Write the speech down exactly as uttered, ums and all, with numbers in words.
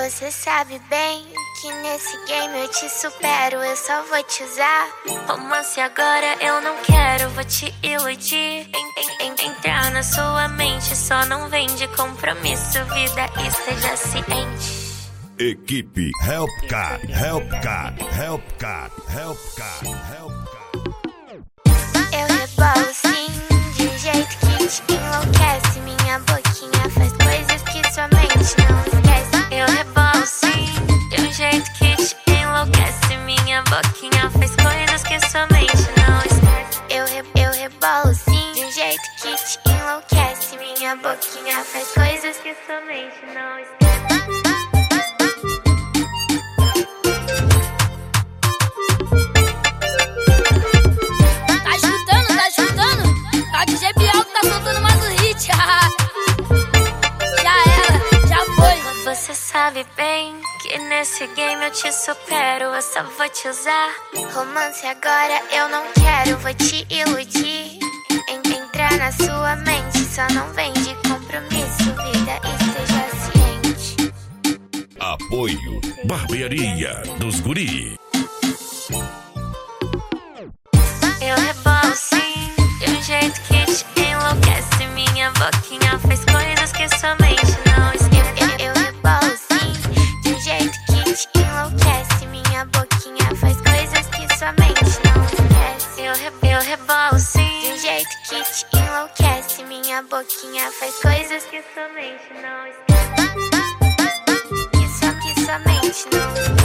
Você sabe bem que nesse game eu te supero, eu só vou te usar. Romance agora eu não quero, vou te iludir. En en en entrar na sua mente, só não vem de compromisso, vida, esteja ciente. Equipe Helpcar, Helpcar, Helpcar, Helpcar, Helpcar. Eu rebolo sim, de um jeito que te enlouquece. Minha boquinha faz coisas que sua mente não esquece. Eu rebolo sim, de um jeito que te enlouquece. Minha boquinha faz coisas que sua mente não esquece. Eu, re eu rebolo sim, de um jeito que te enlouquece. Minha boquinha faz coisas que sua mente não esquece. Você sabe bem que nesse game eu te supero, eu só vou te usar. Romance agora eu não quero, vou te iludir. En entrar na sua mente, só não vem de compromisso, vida, esteja ciente. Apoio Barbearia dos Guri. Eu rebolo sim, de um jeito que te enlouquece. Minha boquinha faz coisas que sua mente não esquece. Eu, eu, eu rebolo sim, de um jeito que te enlouquece. Minha boquinha faz coisas que sua mente não esquece. Eu, re, eu rebolo sim, de um jeito que te enlouquece. Minha boquinha faz coisas que sua mente não esquece. Que sua, que sua mente não esquece.